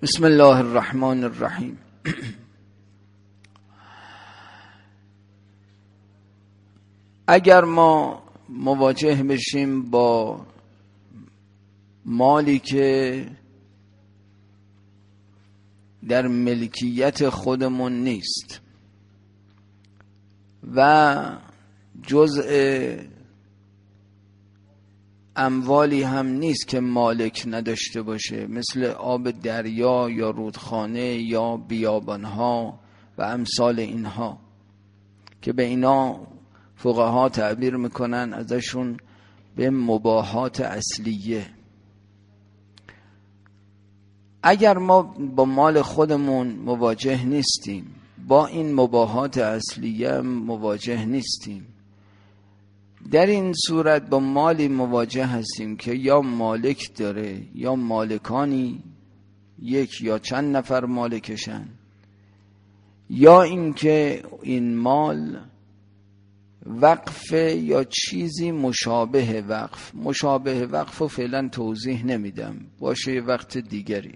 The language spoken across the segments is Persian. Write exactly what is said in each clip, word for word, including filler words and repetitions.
بسم الله الرحمن الرحیم. اگر ما مواجه بشیم با مالی که در ملکیت خودمون نیست و جزء اموالی هم نیست که مالک نداشته باشه، مثل آب دریا یا رودخانه یا بیابانها و امثال اینها که به اینا فقها تعبیر میکنن ازشون به مباحات اصلیه. اگر ما با مال خودمون مواجه نیستیم، با این مباحات اصلیه مواجه نیستیم، در این صورت با مالی مواجه هستیم که یا مالک داره یا مالکانی، یک یا چند نفر مالکشن، یا اینکه این مال وقف یا چیزی مشابه وقف. مشابه وقف رو فعلا توضیح نمیدم، باشه وقت دیگری.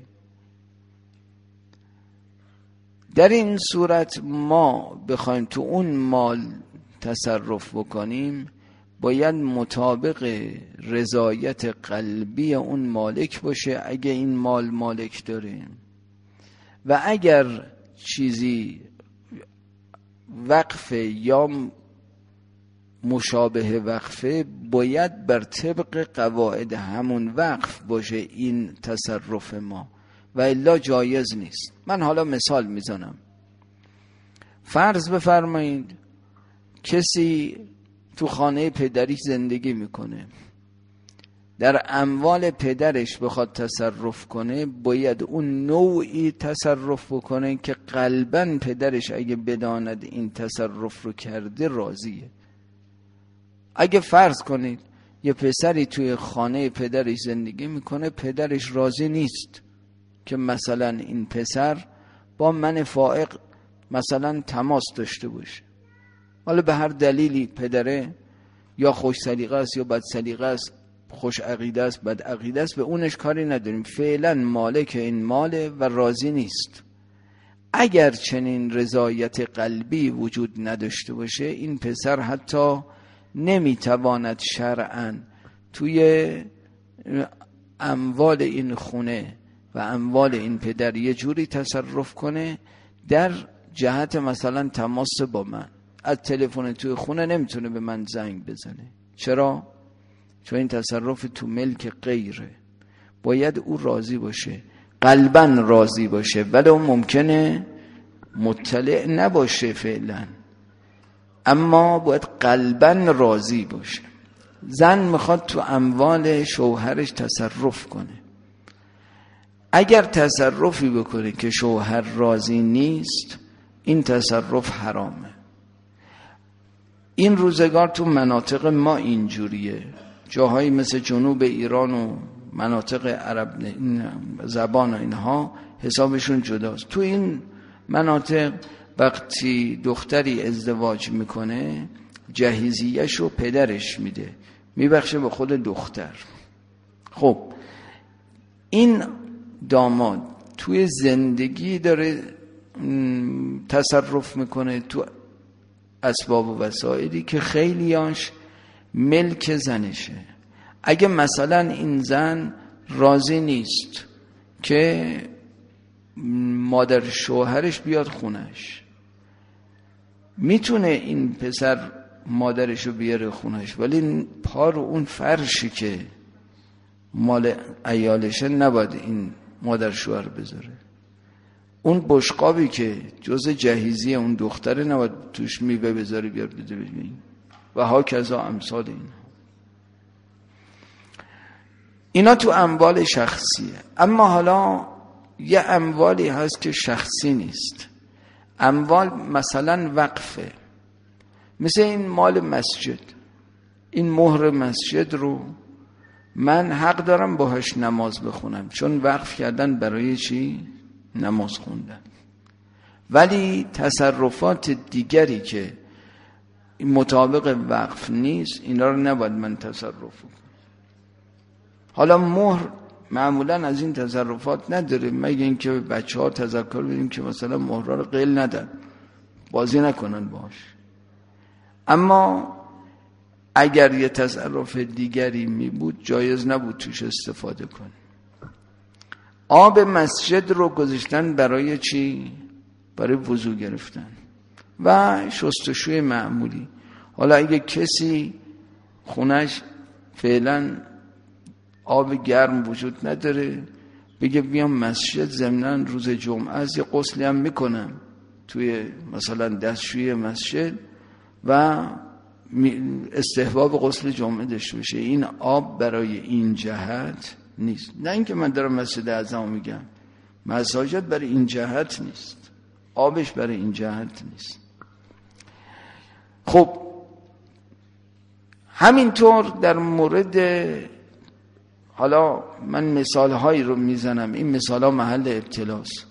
در این صورت ما بخوایم تو اون مال تصرف بکنیم، باید مطابق رضایت قلبی اون مالک باشه اگه این مال مالک داره، و اگر چیزی وقف یا مشابه وقفه باید بر طبق قواعد همون وقف باشه این تصرف ما، و الا جایز نیست. من حالا مثال میزنم. فرض بفرمایید کسی تو خانه پدریش زندگی میکنه، در اموال پدرش بخواد تصرف کنه، باید اون نوعی تصرف بکنه که قلباً پدرش اگه بداند این تصرف رو کرده راضیه. اگه فرض کنید یه پسری توی خانه پدرش زندگی میکنه، پدرش راضی نیست که مثلا این پسر با من فائق مثلا تماس داشته باشه، حالا به هر دلیلی پدره یا خوش سلیقه است یا بد سلیقه است، خوش عقیده است بد عقیده است، به اونش کاری نداریم، فعلا مالک این ماله و راضی نیست. اگر چنین رضایت قلبی وجود نداشته باشه، این پسر حتی نمیتواند شرعاً توی اموال این خونه و اموال این پدر یه جوری تصرف کنه در جهت مثلا تماس با من. از تلفن توی خونه نمیتونه به من زنگ بزنه. چرا؟ چون این تصرف تو ملک غیره. باید او راضی باشه، قلباً راضی باشه، ولی اون ممکنه مطلع نباشه فعلا، اما باید قلباً راضی باشه. زن میخواد تو اموال شوهرش تصرف کنه، اگر تصرفی بکنه که شوهر راضی نیست، این تصرف حرامه. این روزگار تو مناطق ما اینجوریه، جاهایی مثل جنوب ایران و مناطق عرب زبان و اینها حسابشون جداست. تو این مناطق وقتی دختری ازدواج میکنه، جهیزیه‌شو پدرش میده، میبخشه به خود دختر. خب این داماد توی زندگی داره تصرف میکنه تو اسباب و وسایلی که خیلیاش ملک زنشه. اگه مثلا این زن راضی نیست که مادر شوهرش بیاد خونش، میتونه این پسر مادرشو بیاره خونش، ولی پا رو اون فرشی که مال عیالشه نباید این مادر شوهر بذاره. اون بشقابی که جز جهیزی اون دختره نباید توش میوه بذاره بیار بده ببین، و ها کذا امثال این. اینا تو اموال شخصیه. اما حالا یه اموالی هست که شخصی نیست، اموال مثلا وقفه، مثل این مال مسجد. این مهر مسجد رو من حق دارم باهاش نماز بخونم، چون وقف کردن برای چی؟ نماز خوندن. ولی تصرفات دیگری که مطابق وقف نیست، اینا رو نباید من تصرف کنم. حالا مهر معمولا از این تصرفات نداره، مگه اینکه بچه ها تذکر بدیم که مثلا مهرها رو قیل ندن، بازی نکنن باش. اما اگر یه تصرف دیگری می بود جایز نبود توش استفاده کنی. آب مسجد رو گذاشتن برای چی؟ برای وضو گرفتن و شستشوی معمولی. حالا اگه کسی خونش فعلا آب گرم وجود نداره، بگه بیام مسجد ضمناً روز جمعه از یه غسلی هم میکنم توی مثلا دستشوی مسجد و استحباب غسل جمعه داشته باشه، این آب برای این جهت نیست. نه اینکه من دارم مسجد اعظم میگم، مساجد برای این جهت نیست، آبش برای این جهت نیست. خب همینطور در مورد، حالا من مثال هایی رو میزنم، این مثال ها محل ابتلاست.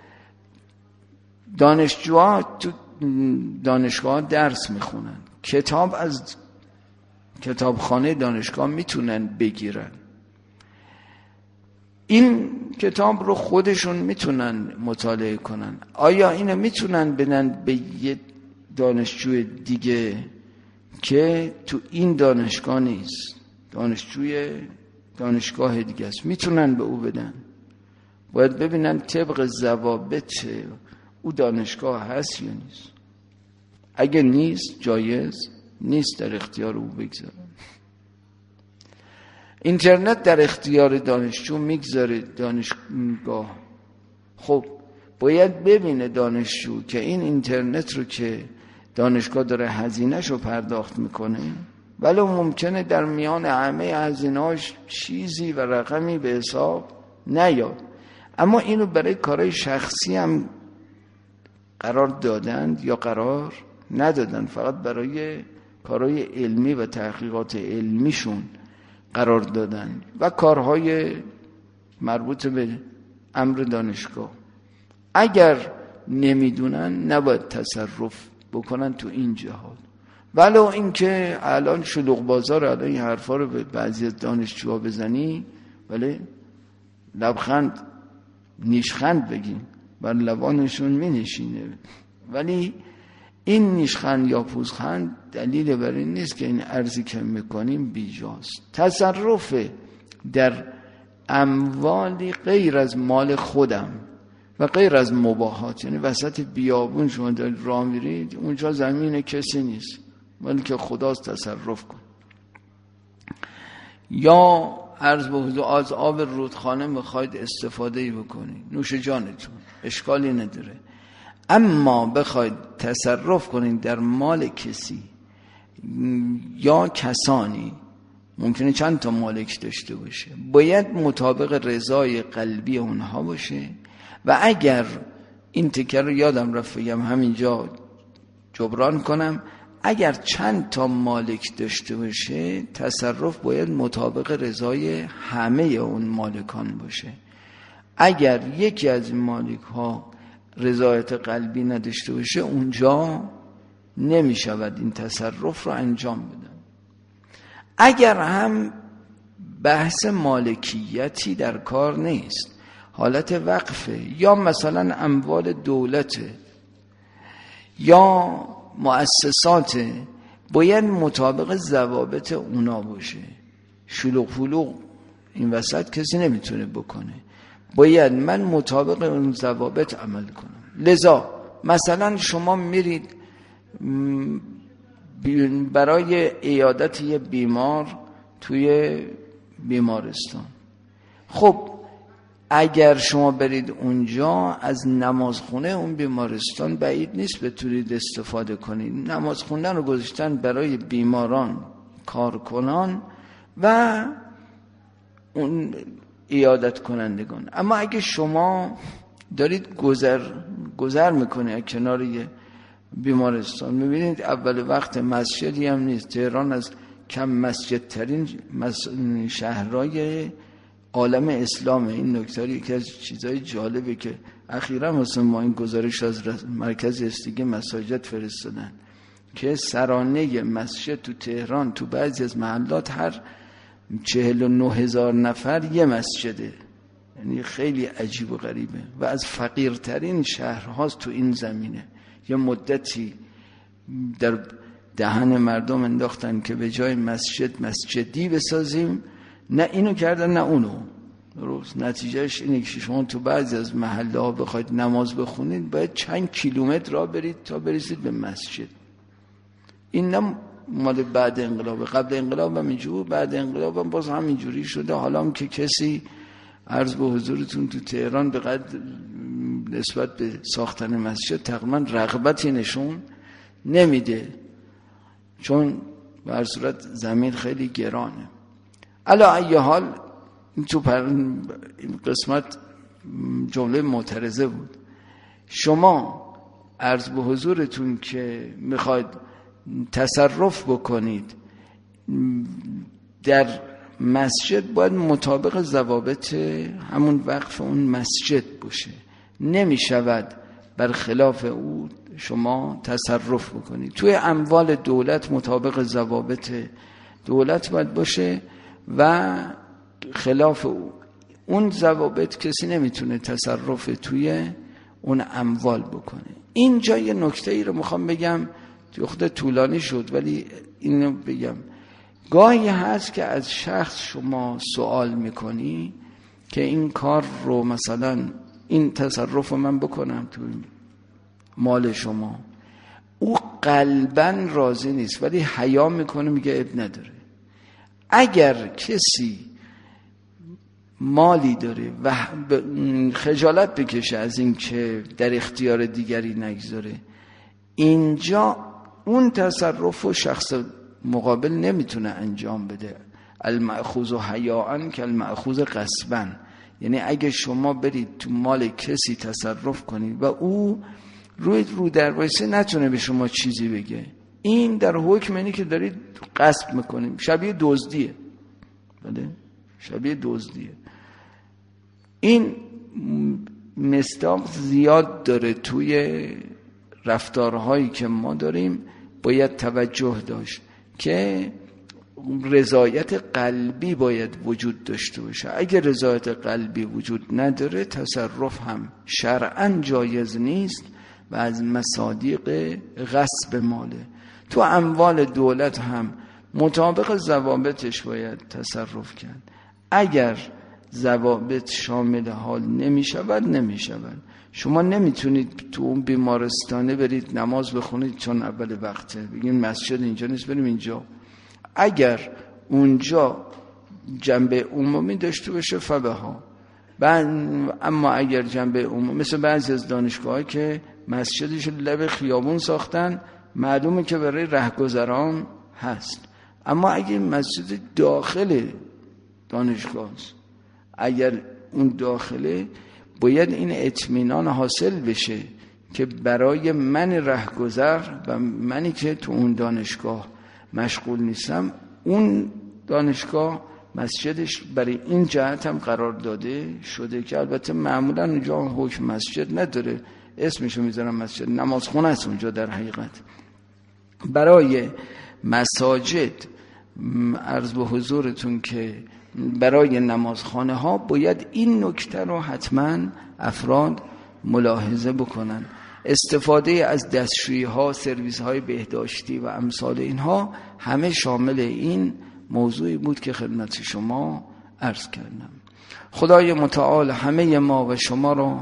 دانشجوها تو دانشگاه درس میخونن، کتاب از کتابخانه دانشگاه میتونن بگیرن، این کتاب رو خودشون میتونن مطالعه کنن. آیا اینو میتونن بدن به یه دانشجوی دیگه که تو این دانشگاه نیست، دانشجوی دانشگاه دیگه است، میتونن به او بدن؟ باید ببینن طبق ضوابط او دانشگاه هست یا نیست. اگه نیست جایز نیست در اختیار او بگذارن. اینترنت در اختیار دانشجو میگذاره دانشگاه. خب باید ببینه دانشجو که این اینترنت رو که دانشگاه داره هزینه‌شو پرداخت میکنه، ولی ممکنه در میان همه هزینه‌اش چیزی و رقمی به حساب نیاد، اما اینو برای کارهای شخصی هم قرار دادند یا قرار ندادن، فقط برای کارهای علمی و تحقیقات علمیشون قرار دادن و کارهای مربوط به امر دانشگاه. اگر نمیدونن نباید تصرف بکنن تو این جهات. ولو اینکه الان شلوغ بازار، الان این حرفا رو به بعضی از دانشجوها بزنی ولی لبخند نیشخند بگیم بر لبانشون می نشینه، ولی این نیشخند یا پوزخند دلیل بر این نیست که این ارزی که میکنیم بیجاست. تصرف در اموالی غیر از مال خودم و غیر از مباحات، یعنی وسط بیابون شما دارید راه میرید، اونجا زمین کسی نیست ولی که خداست، تصرف کن. یا عرض به حضور از آب رودخانه میخواید استفاده بکنید، نوش جانتون، اشکالی نداره. اما بخواید تصرف کنید در مال کسی یا کسانی، ممکنه چند تا مالک داشته باشه، باید مطابق رضای قلبی اونها باشه. و اگر این تکر رو یادم رفت بگم همینجا جبران کنم، اگر چند تا مالک داشته باشه تصرف باید مطابق رضای همه اون مالکان باشه. اگر یکی از این مالک ها رضایت قلبی نداشته باشه اونجا نمی شود این تصرف رو انجام بدن. اگر هم بحث مالکیتی در کار نیست، حالت وقفه یا مثلا اموال دولته یا مؤسسات، باید مطابق ضوابط اونا باشه. شلوغ پلوغ این وسط کسی نمیتونه بکنه، باید من مطابق اون ضوابط عمل کنم. لذا مثلا شما میرید برای عیادت یه بیمار توی بیمارستان، خب اگر شما برید اونجا از نمازخونه اون بیمارستان بعید نیست بتونید استفاده کنید. نمازخونه رو گذاشتن برای بیماران، کارکنان و اون عیادت کنندگان. اما اگه شما دارید گذر گذر میکنید کنار یه بیمارستان، میبینید اول وقت مسجدی هم نیست. تهران از کم مسجد ترین شهرهای عالم اسلامه. این نکته یکی از چیزهای جالبه که اخیراً مثلا ما این گزارش از مرکز استیگه مساجد فرستادن که سرانه مسجد تو تهران تو بعضی از محلات هر چهل و نه هزار نفر یه مسجده. یعنی خیلی عجیب و غریبه و از فقیرترین شهرهاست تو این زمینه. یه مدتی در دهن مردم انداختن که به جای مسجد مسجدی بسازیم، نه اینو کردن نه اونو. درست نتیجهش اینه که شما تو بعضی از محله ها بخواید نماز بخونید باید چند کیلومتر راه برید تا برسید به مسجد. این نه مال بعد انقلاب، قبل انقلاب هم اینجور، بعد انقلاب هم باز همینجوری شده. حالا هم که کسی عرض به حضورتون تو تهران به قدر نسبت به ساختن مسجد تقریبا رغبتی نشون نمیده، چون به هر صورت زمین خیلی گرانه. علا ای حال تو پر این قسمت جمله معترضه بود. شما عرض به حضورتون که میخواید تصرف بکنید در مسجد باید مطابق ضوابط همون وقف اون مسجد باشه. نمیشود بر خلاف او شما تصرف بکنید. توی اموال دولت مطابق ضوابط دولت باید باشه و خلاف او اون ضوابط کسی نمیتونه تصرف توی اون اموال بکنه. اینجا یه نکته ای رو میخوام بگم، تو خود طولانی شد ولی اینو بگم. گاهی هست که از شخص شما سوال میکنی که این کار رو مثلا این تصرف رو من بکنم تو مال شما، او قلباً راضی نیست ولی حیا میکنه، میگه اب نداره. اگر کسی مالی داره و خجالت بکشه از این که در اختیار دیگری نگذاره، اینجا اون تصرف و شخص مقابل نمیتونه انجام بده. المأخوذ حیاء کالمأخوذ غصباً. یعنی اگه شما برید تو مال کسی تصرف کنید و او روی رو در وایسه نتونه به شما چیزی بگه، این در حکم اینه که دارید غصب میکنیم. شبیه دزدیه. بله شبیه دزدیه. این مصداق زیاد داره توی رفتارهایی که ما داریم. باید توجه داشت که رضایت قلبی باید وجود داشته باشه. اگر رضایت قلبی وجود نداره تصرف هم شرعاً جایز نیست و از مصادیق غصب ماله. تو اموال دولت هم مطابق ضوابطش باید تصرف کرد. اگر ضوابط شامل حال نمی شود نمی شود. شما نمیتونید تو اون بیمارستانه برید نماز بخونید چون اول وقته، بگین مسجد اینجا نیست بریم اینجا. اگر اونجا جنبه عمومی داشته باشه فبها. اما اگر جنبه عمومی، مثل بعضی از دانشگاه‌ها که مسجدش لب خیابون ساختن، معلومه که برای رهگذران هست. اما اگر مسجد داخل دانشگاه است، اگر اون داخله، باید این اطمینان حاصل بشه که برای من رهگذر و منی که تو اون دانشگاه مشغول نیستم، اون دانشگاه مسجدش برای این جهت هم قرار داده شده که البته معمولا اونجا حکم مسجد نداره، اسمشو میذارم مسجد، نمازخونه است اونجا. در حقیقت برای مساجد عرض به حضورتون که برای نمازخانه ها باید این نکته رو حتما افراد ملاحظه بکنن. استفاده از دستشویی ها، سرویس های بهداشتی و امثال اینها همه شامل این موضوعی بود که خدمت شما عرض کردم. خدای متعال همه ما و شما رو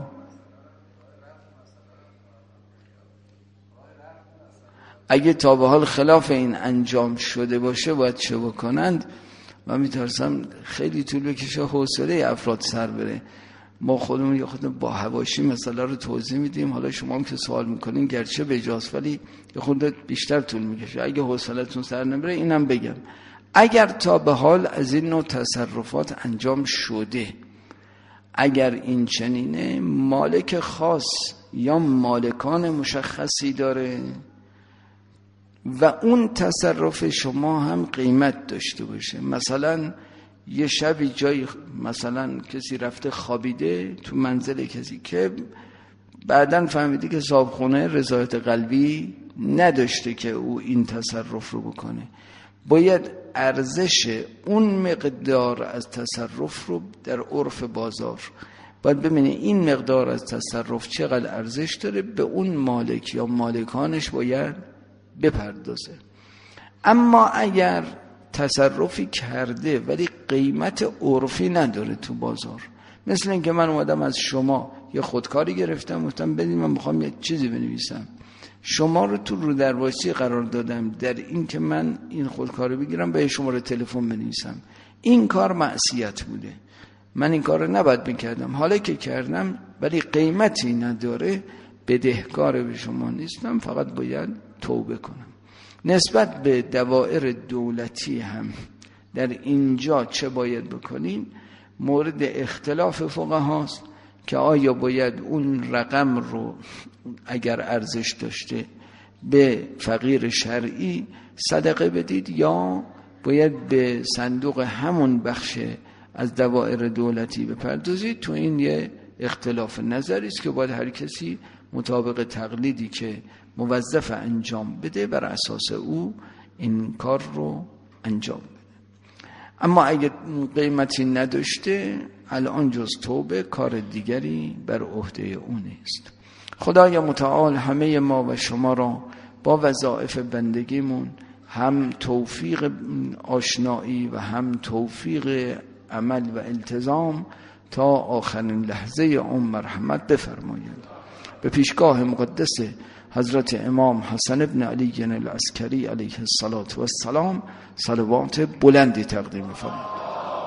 اگه تا به حال خلاف این انجام شده باشه باید چه بکنند؟ و میترسم خیلی طول بکشه، حوصله افراد سر بره. ما خودمون یا خودمون با حواشی مسئله رو توضیح میدیم، حالا شما هم که سوال میکنین گرچه بجاست ولی یه خورده بیشتر طول میکشه. اگه حوصلتون سر نبره اینم بگم، اگر تا به حال از این نوع تصرفات انجام شده، اگر این چنینه، مالک خاص یا مالکان مشخصی داره و اون تصرف شما هم قیمت داشته باشه. مثلا یه شبی جای مثلا کسی رفته خوابیده تو منزل کسی که بعداً فهمیده که صاحب خونه رضایت قلبی نداشته که او این تصرف رو بکنه، باید ارزش اون مقدار از تصرف رو در عرف بازار باید ببینه این مقدار از تصرف چقدر ارزش داره، به اون مالک یا مالکانش باید بپردازه. اما اگر تصرفی کرده ولی قیمت عرفی نداره تو بازار، مثل اینکه من اومدم از شما یه خودکاری گرفتم گفتم بدید من میخوام یه چیزی بنویسم، شما رو تو رو درواسی قرار دادم در این که من این خودکار رو بگیرم به شماره تلفن بنویسم، این کار معصیت بوده، من این کار رو نباید میکردم، حالا که کردم ولی قیمتی نداره، بدهکار به شما نیستم، فقط باید توبه کنم. نسبت به دوائر دولتی هم در اینجا چه باید بکنیم؟ مورد اختلاف فقهاست که آیا باید اون رقم رو اگر ارزش داشته به فقیر شرعی صدقه بدید یا باید به صندوق همون بخش از دوائر دولتی بپردازید. تو این یه اختلاف نظری است که باید هر کسی مطابق تقلیدی که موظف انجام بده بر اساس او این کار رو انجام بده. اما اگه قیمتی نداشته الان جز توبه کار دیگری بر عهده او نیست. خدای متعال همه ما و شما را با وظایف بندگیمون هم توفیق آشنایی و هم توفیق عمل و التزام تا آخرین لحظه عمر مرحمت بفرمایید. به پیشگاه مقدس حضرت امام حسن ابن علی العسکری علیه السلام صلوات بلندی تقدیم فرمایید.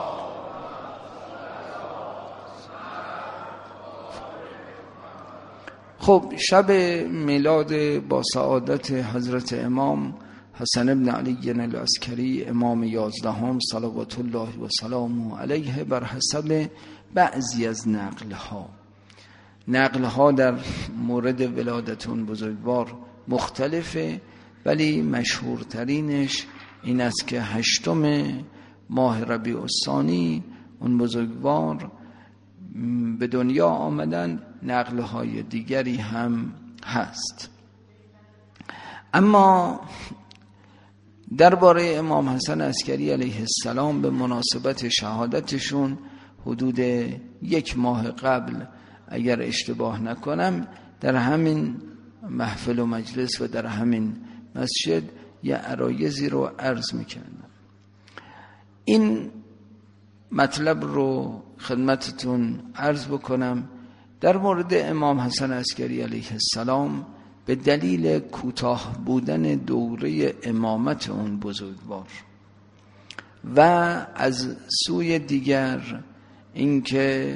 خب شب میلاد با سعادت حضرت امام حسن ابن علی العسکری امام یازدهم صلوات الله و سلامه علیه بر حسب بعضی از نقلها نقلها در مورد ولادتون بزرگوار مختلفه، ولی مشهورترینش این است که هشتم ماه ربیع الثانی اون بزرگوار به دنیا آمدن. نقلهای دیگری هم هست. اما درباره امام حسن عسکری علیه السلام به مناسبت شهادتشون حدود یک ماه قبل اگر اشتباه نکنم در همین محفل و مجلس و در همین مسجد یه عرایضی رو عرض میکردم. این مطلب رو خدمتتون عرض بکنم. در مورد امام حسن عسکری علیه السلام به دلیل کوتاه بودن دوره امامت اون بزرگوار و از سوی دیگر اینکه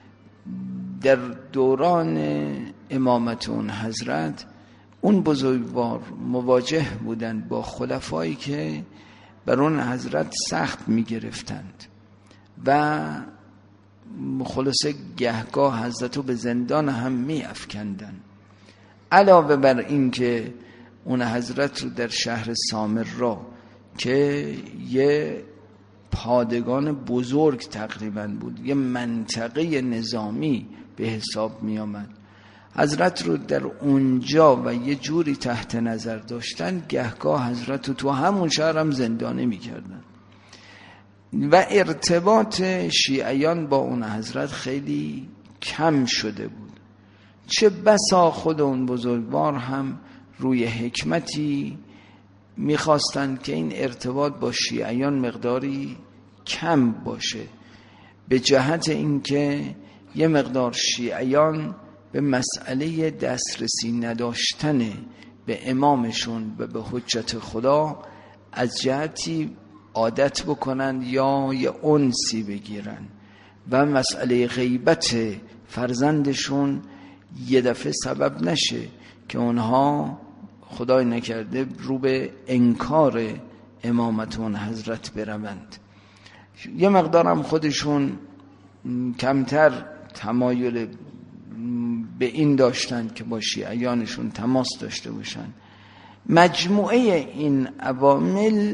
در دوران امامت اون حضرت اون بزرگوار مواجه بودند با خلفایی که بر اون حضرت سخت می گرفتند و خلاصه گهگاه حضرت رو به زندان هم می افکندن. علاوه بر این که اون حضرت رو در شهر سامرا که یه پادگان بزرگ تقریبا بود، یه منطقه نظامی به حساب می آمد، حضرت رو در اونجا و یه جوری تحت نظر داشتن، گهگاه حضرت رو تو همون شهر هم زندانی می کردن و ارتباط شیعیان با اون حضرت خیلی کم شده بود. چه بسا خود اون بزرگوار هم روی حکمتی میخواستند که این ارتباط با شیعیان مقداری کم باشه، به جهت اینکه یه مقدار شیعیان به مسئله دسترسی نداشتن به امامشون و به حجت خدا از جهتی عادت بکنن یا یه انسی بگیرن و مسئله غیبت فرزندشون یه دفعه سبب نشه که اونها خدای نکرده رو به انکار امامت اون حضرت بروند. یه مقدارم خودشون کمتر تمایل به این داشتن که با شیعیانشون تماس داشته باشن. مجموعه این عوامل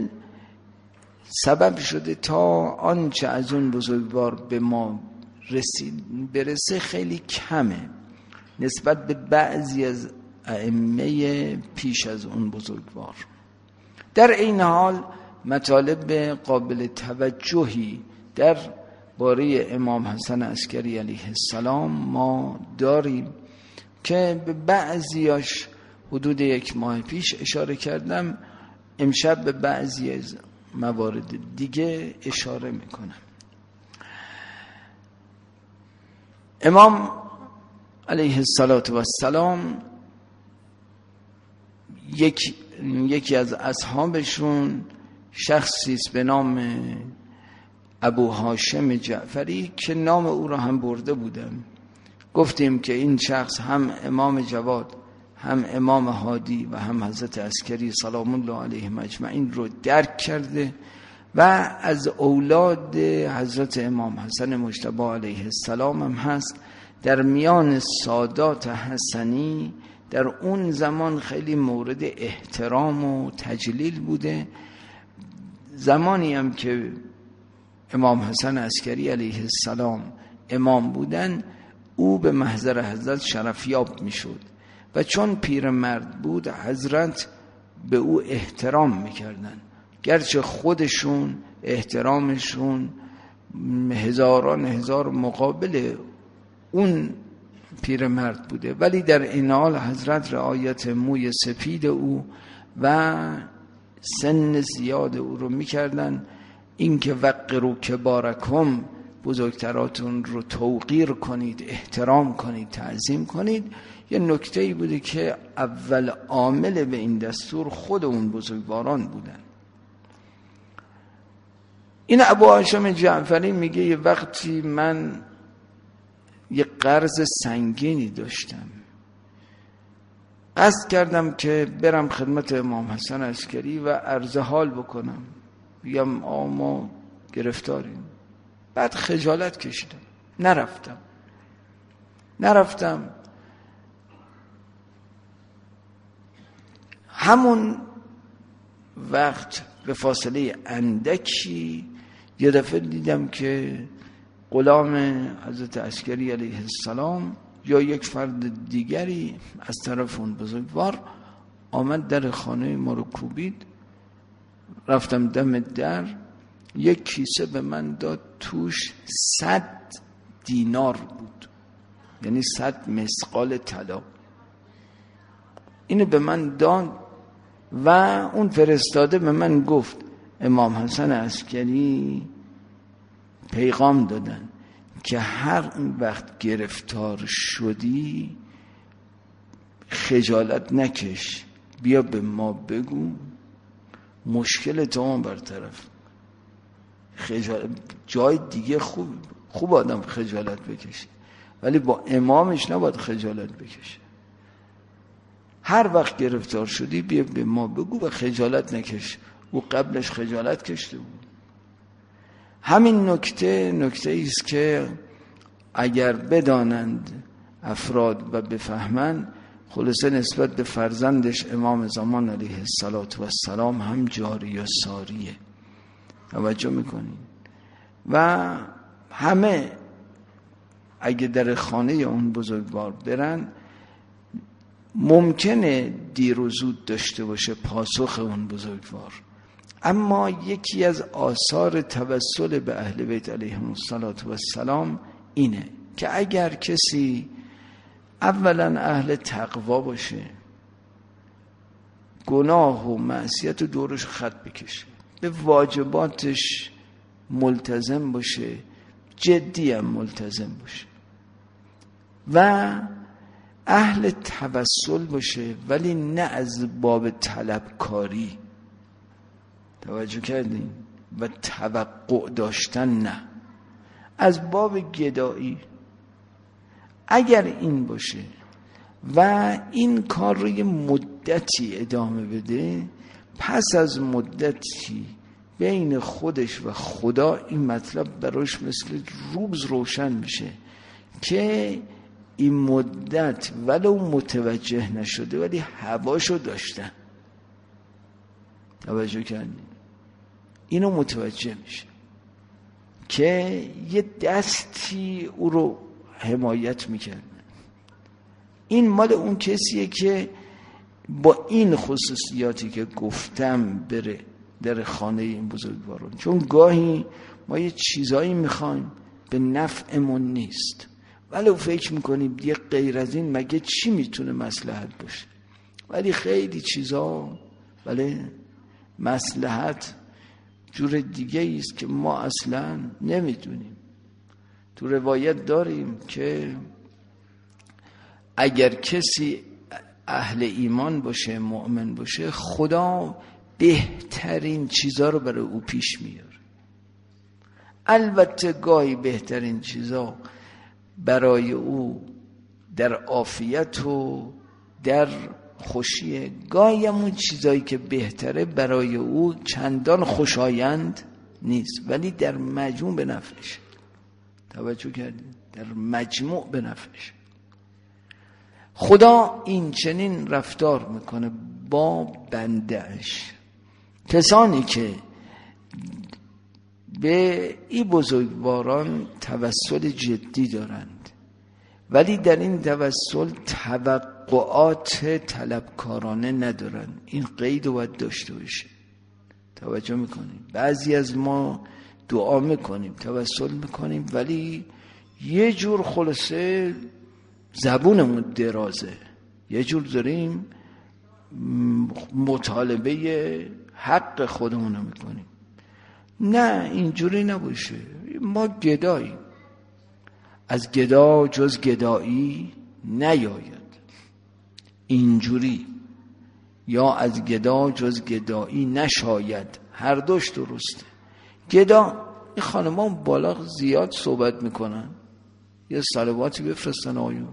سبب شده تا آنچه از اون بزرگوار به ما رسید برسه خیلی کمه نسبت به بعضی از ائمه پیش از اون بزرگوار. در این حال مطالب قابل توجهی در باره امام حسن عسکری علیه السلام ما داریم که به بعضیاش حدود یک ماه پیش اشاره کردم. امشب به بعضی از موارد دیگه اشاره میکنم. امام علیه السلام یک یکی از اصحابشون شخصی است به نام ابو هاشم جعفری که نام او را هم برده بودم. گفتیم که این شخص هم امام جواد، هم امام هادی و هم حضرت عسکری سلام الله علیهم اجمعین رو درک کرده و از اولاد حضرت امام حسن مجتبی علیه السلام هم هست. در میان سادات حسنی در اون زمان خیلی مورد احترام و تجلیل بوده. زمانی هم که امام حسن عسکری علیه السلام امام بودن، او به محضر حضرت شرفیاب می شد و چون پیرمرد بود حضرت به او احترام می کردن، گرچه خودشون احترامشون هزاران هزار مقابل اون پیرمرد بوده، ولی در این حال حضرت رعایت موی سپید او و سن زیاد او رو میکردن. این که وقروا کبارکم، بزرگتراتون رو توقیر کنید، احترام کنید، تعظیم کنید، یه نکته‌ای بوده که اول عامل به این دستور خود اون بزرگواران بودن. این ابو هاشم جعفری میگه یه وقتی من یه قرض سنگینی داشتم، قصد کردم که برم خدمت امام حسن عسکری و عرض حال بکنم، بگم آقا ما گرفتاریم. بعد خجالت کشیدم، نرفتم نرفتم همون وقت به فاصله اندکی یه دفعه دیدم که غلام حضرت عسکری علیه السلام یا یک فرد دیگری از طرف اون بزرگوار آمد در خانه ما رو کوبید. رفتم دم در، یک کیسه به من داد، توش صد دینار بود، یعنی صد مثقال طلا. اینو به من داد و اون فرستاده به من گفت امام حسن عسکری پیغام دادن که هر وقت گرفتار شدی خجالت نکش، بیا به ما بگو، مشکل تو برطرف. خجالت جای دیگه خوب خوب آدم خجالت بکشه، ولی با امامش نباید خجالت بکشه. هر وقت گرفتار شدی بیا به ما بگو و خجالت نکش. او قبلش خجالت کشته بود. همین نکته نکته ایست که اگر بدانند افراد و بفهمند، خلاصه نسبت به فرزندش امام زمان علیه السلام هم جاری و ساریه. توجه میکنید؟ و همه اگه در خانه اون بزرگوار برن ممکنه دیر و زود داشته باشه پاسخ اون بزرگوار، اما یکی از آثار توسل به اهل بیت علیهم السلام اینه که اگر کسی اولا اهل تقوا باشه، گناه و معصیت و دورش خط بکشه، به واجباتش ملتزم باشه، جدی هم ملتزم باشه و اهل توسل باشه، ولی نه از باب طلبکاری، توجه کردین؟ و توقع داشتن، نه، از باب گدایی. اگر این باشه و این کار رو یه مدتی ادامه بده، پس از مدتی بین خودش و خدا این مطلب براش مثل روز روشن میشه که این مدت ولو متوجه نشده ولی هواشو داشتن. توجه کردین؟ اینو متوجه میشه که یه دستی او رو حمایت میکردن. این مال اون کسیه که با این خصوصیاتی که گفتم بره در خانه این بزرگواران. چون گاهی ما یه چیزایی میخوایم به نفعمون نیست، ولو فکر میکنیم دیگه غیر از این مگه چی میتونه مصلحت باشه، ولی خیلی چیزا ولی مصلحت جور دیگه است که ما اصلا نمیدونیم. تو روایت داریم که اگر کسی اهل ایمان باشه، مؤمن باشه، خدا بهترین چیزا رو برای او پیش میاره. البته گاهی بهترین چیزا برای او در عافیت و در خوشیه، گاهی همون چیزایی که بهتره برای او چندان خوشایند نیست، ولی در مجموع به نفعش. توجه کردید؟ در مجموع به نفعش. خدا این چنین رفتار میکنه با بندهش. کسانی که به این بزرگواران توسل جدی دارند ولی در این توسل توقعات طلبکارانه ندارند، این قید رو باید داشته باشه. توجه میکنیم بعضی از ما دعا میکنیم، توسل میکنیم، ولی یه جور خلاصه زبونمون درازه، یه جور داریم مطالبه حق خودمون میکنیم. نه، اینجوری نباشه. ما گداییم، از گدا جز گدایی نیاید. اینجوری یا از گدا جز گدایی نشاید، هر دوش درسته. گدا، این خانمان بالا زیاد صحبت میکنن، یه صلواتی بفرستن آیون.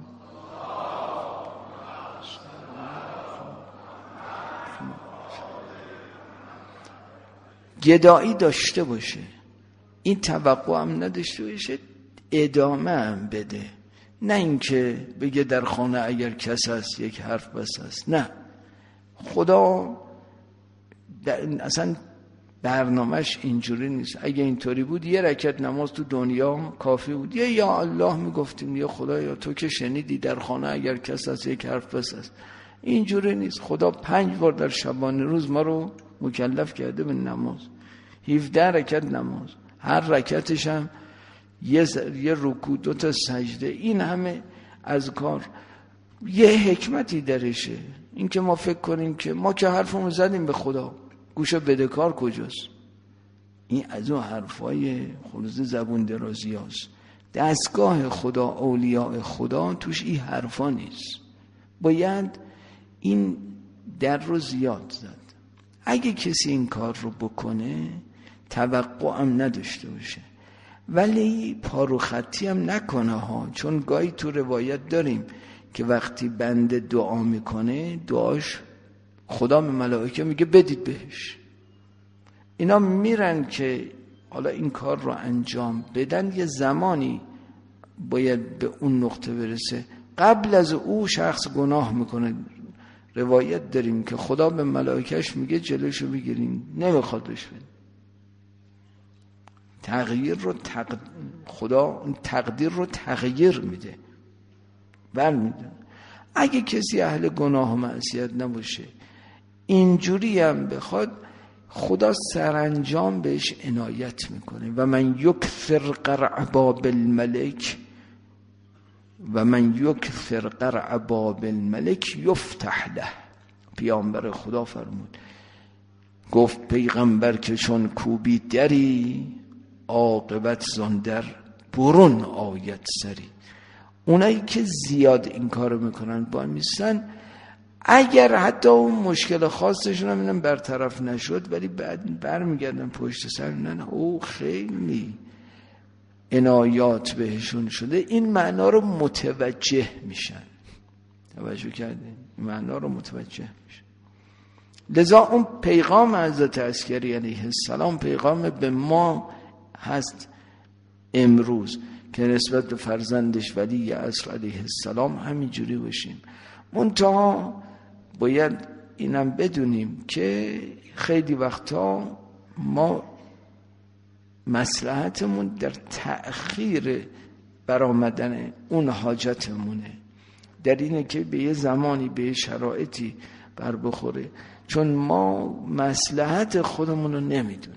گدایی داشته باشه، این توقع هم نداشته باشه، ادامه هم بده. نه اینکه بگه در خانه اگر کس هست یک حرف بس هست. نه، خدا اصلا برنامهش اینجوری نیست. اگه اینطوری بود یه رکعت نماز تو دنیا کافی بود، یا یا الله میگفتیم، یا خدا یا تو که شنیدی در خانه اگر کس هست یک حرف بس هست. اینجوری نیست. خدا پنج بار در شبانه روز ما رو مکلف کرده به نماز، هفده رکعت نماز، هر رکعتش هم یه, یه رکوع، دو تا سجده. این همه از کار یه حکمتی درشه. این که ما فکر کنیم که ما که حرفمون زدیم به خدا، گوش بدهکار کجاست؟ این از اون حرفای خلوص زبون درازی هست. دستگاه خدا، اولیاء خدا توش این حرفا نیست. باید این در رو زیاد زد. اگه کسی این کار رو بکنه توقع هم نداشته باشه، ولی پارو خطی هم نکنه ها. چون گاهی تو روایت داریم که وقتی بنده دعا میکنه، دعاش خدا به ملائکه میگه بدید بهش. اینا میرن که حالا این کار رو انجام بدن، یه زمانی باید به اون نقطه برسه. قبل از او شخص گناه میکنه. روایت داریم که خدا به ملائکهش میگه جلوشو بگیرین، نمیخواد بهش بدین. تغییر رو تق... خدا تقدیر رو تغییر میده، برمیده. اگه کسی اهل گناه و معصیت نباشه، اینجوری هم بخواد، خدا سرانجام بهش عنایت میکنه. و من یکثر قرع باب الملک و من یکثر قرع باب الملک یفتح له. پیامبر خدا فرمود، گفت پیغمبر که چون کوبی دری، عاقبت زندر برون آید سری. اونایی که زیاد این کارو میکنن با میستن، اگر حتی اون مشکل خاصشون هم اینم برطرف نشد، ولی بعد برمیگردن پشت سر میگن او خیلی عنایات بهشون شده. این معنا رو متوجه میشن. توجه کردین؟ این معنا رو متوجه میشن. لذا اون پیغام حضرت عسکری علیه السلام پیغام به ما هست امروز که نسبت به فرزندش ولی عصر علیه السلام همینجوری باشیم. منتها باید اینم بدونیم که خیلی وقتا ما مصلحتمون در تأخیر برآمدن اون حاجتمونه، در اینه که به یه زمانی به یه شرایطی بر بخوره، چون ما مصلحت خودمون رو نمیدونیم.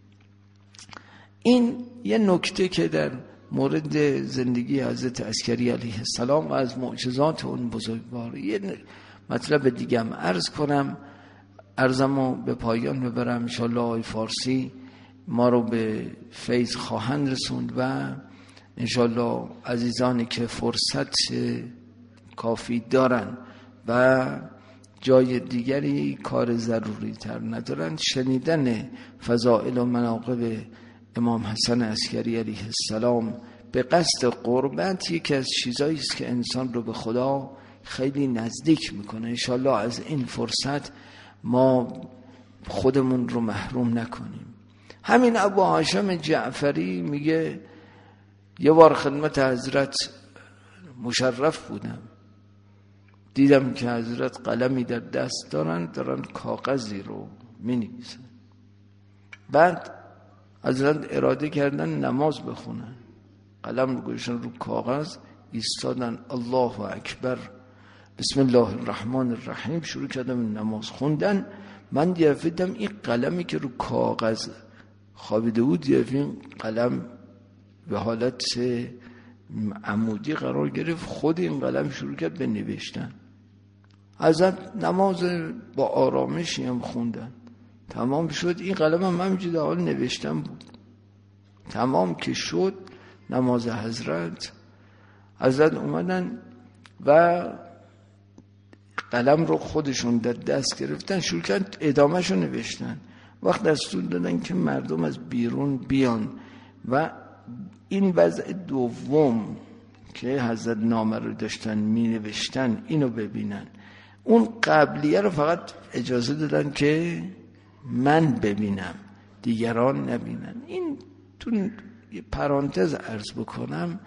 این یه نکته که در مورد زندگی حضرت عسکری علیه السلام و از معجزات اون بزرگوار. یه مطلب دیگه هم عرض کنم، عرضمو به پایان ببرم. انشاءالله آقای فارسی ما رو به فیض خواهند رسوند و انشاءالله عزیزانی که فرصت کافی دارن و جای دیگری کار ضروری تر ندارن، شنیدن فضائل و مناقب امام حسن عسکری علیه السلام به قصد قربت یکی از چیزایی است که انسان رو به خدا خیلی نزدیک میکنه. انشاءالله از این فرصت ما خودمون رو محروم نکنیم. همین ابو هاشم جعفری میگه یه بار خدمت حضرت مشرف بودم، دیدم که حضرت قلمی در دست دارن، دارن کاغذی رو می نویسن. بعد حضرت اراده کردن نماز بخونن، قلم رو گذاشتن رو کاغذ، ایستادن، الله اکبر، بسم الله الرحمن الرحیم، شروع کردم نماز خوندن. من دیدم این قلمی که رو کاغذ خوابیده بود، دیدم قلم به حالت عمودی قرار گرفت، خود این قلم شروع کرد به نوشتن. حضرت نماز با آرامشی هم خوندن، تمام شد. این قلم هم همینجوری در حال نوشتن بود. تمام که شد نماز حضرت، حضرت اومدن و قلم رو خودشون در دست گرفتن، شروع کردن ادامهش رو نوشتن. وقت دستور دادن که مردم از بیرون بیان و این وضع دوم که حضرت نامه رو داشتن می نوشتن اینو ببینن. اون قبلیه رو فقط اجازه دادن که من ببینم، دیگران نبینن. این تو یه پرانتز عرض بکنم،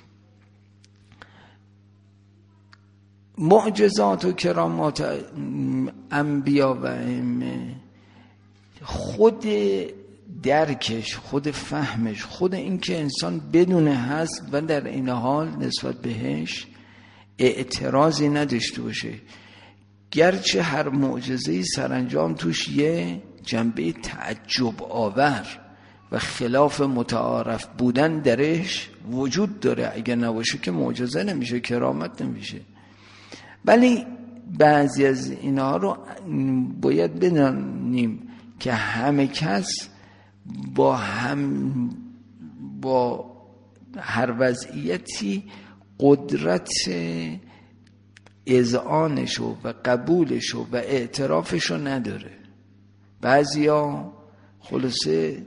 معجزات و کرامات انبیا و ائمه خود درکش، خود فهمش، خود این که انسان بدونه هست و در این حال نسبت بهش اعتراضی نداشته باشه، گرچه هر معجزه‌ای سرانجام توش یه جنبه تعجب آور و خلاف متعارف بودن درش وجود داره. اگر نباشه که معجزه نمیشه، کرامت نمیشه. ولی بعضی از اینها رو باید بدانیم که همه کس با هم با هر وضعیتی قدرت اذعانشو و قبولشو و اعترافشو نداره. بعضیا خلاصه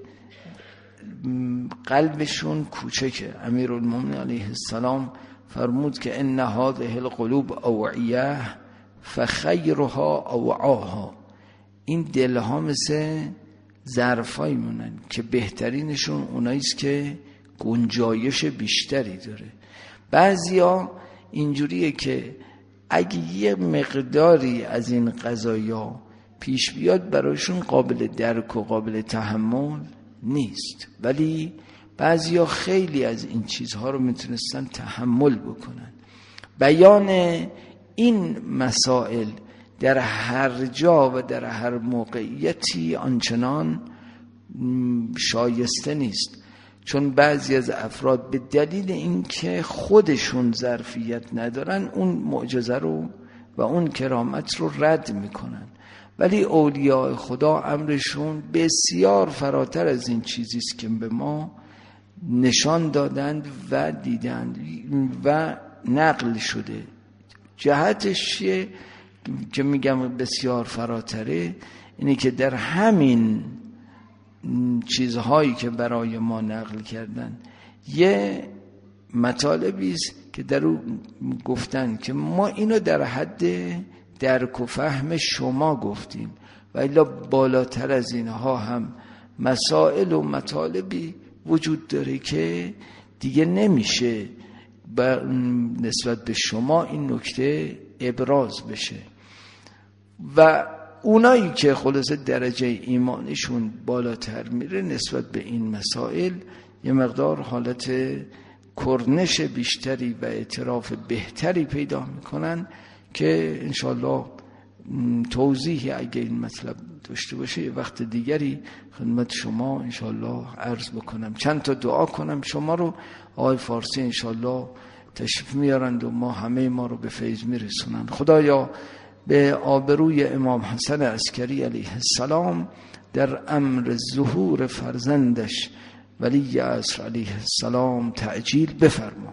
قلبشون کوچکه. امیرالمومنین علیه السلام فرمود که ان هذه القلوب اوعیه فخیرها اوعاها. این دلها مثل ظرفایی مونن که بهترینشون اوناییست که گنجایش بیشتری داره. بعضیا اینجوریه که اگه یه مقداری از این قضایا پیش بیاد برایشون قابل درک و قابل تحمل نیست، ولی بعضیا خیلی از این چیزها رو میتونستن تحمل بکنن. بیان این مسائل در هر جا و در هر موقعیتی آنچنان شایسته نیست، چون بعضی از افراد به دلیل اینکه خودشون ظرفیت ندارن اون معجزه رو و اون کرامت رو رد میکنن. ولی اولیاء خدا امرشون بسیار فراتر از این چیزیست که به ما نشان دادند و دیدند و نقل شده. جهتش که میگم بسیار فراتره اینه که در همین چیزهایی که برای ما نقل کردن یه مطالبی است که در اون گفتن که ما اینو در حد درک و فهم شما گفتیم و الا بالاتر از اینها هم مسائل و مطالبی وجود داره که دیگه نمیشه نسبت به شما این نکته ابراز بشه. و اونایی که خلاصه درجه ایمانشون بالاتر میره نسبت به این مسائل یه مقدار حالت کرنش بیشتری و اعتراف بهتری پیدا میکنن که انشالله توضیحی اگه این مطلب داشته باشه یه وقت دیگری خدمت شما انشالله عرض بکنم. چند تا دعا کنم شما رو آقای فارسی انشالله تشریف میارند و ما همه ما رو به فیض میرسونن. خدایا به آبروی امام حسن عسکری علیه السلام در امر ظهور فرزندش ولی عصر علیه السلام تعجیل بفرما.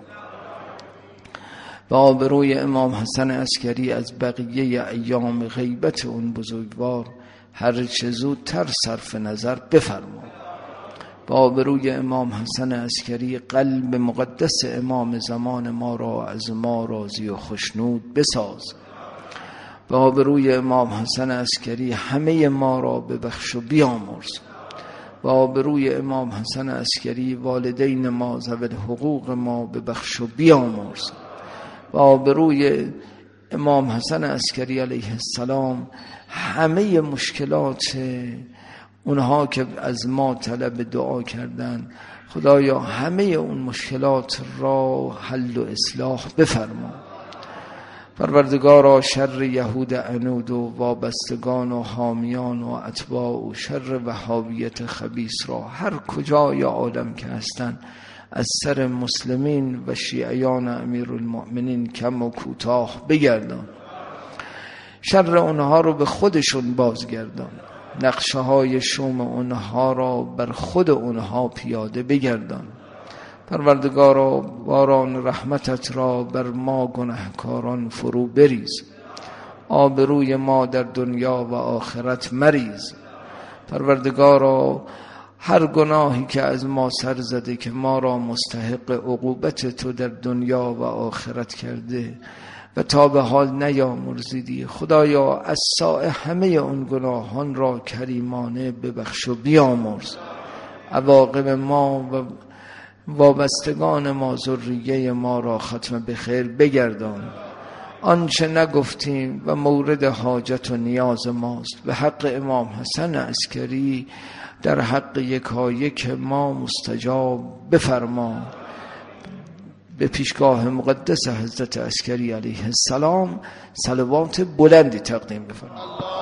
به آبروی امام حسن عسکری از بقیه ایام غیبت اون بزرگوار هر چه زودتر صرف نظر بفرما. به آبروی امام حسن عسکری قلب مقدس امام زمان ما را از ما راضی و خشنود بساز. به آبروی امام حسن عسکری همه ما را ببخش و بیامرز. به آبروی امام حسن عسکری والدین ما ذوی حقوق ما ببخش و بیامرز. به آبروی امام حسن عسکری علیه السلام همه مشکلات اونها که از ما طلب دعا کردن خدایا همه اون مشکلات را حل و اصلاح بفرما. پروردگارا شر یهود عنود و وابستگان و حامیان و اتباع و شر وهابیت خبیث را هر کجای عالم که هستن از سر مسلمین و شیعیان امیرالمؤمنین کم و کوتاه بگردان. شر اونها رو به خودشون بازگردان. نقشه های شوم اونها را بر خود اونها پیاده بگردان. پروردگارا باران رحمتت را بر ما گناهکاران فرو بریز. آبروی ما در دنیا و آخرت مریز. پروردگارا هر گناهی که از ما سر زده که ما را مستحق عقوبت تو در دنیا و آخرت کرده و تا به حال نیامرزیدی خدایا از سایه همه اون گناهان را کریمانه ببخش و بیامرز. عواقب ما و وابستگان ما ذریه ما را ختم به خیر بگردان. آنچه نگفتیم و مورد حاجت و نیاز ماست به حق امام حسن عسکری در حق یکایک ما مستجاب بفرما. به پیشگاه مقدس حضرت عسکری علیه السلام صلوات بلندی تقدیم بفرما.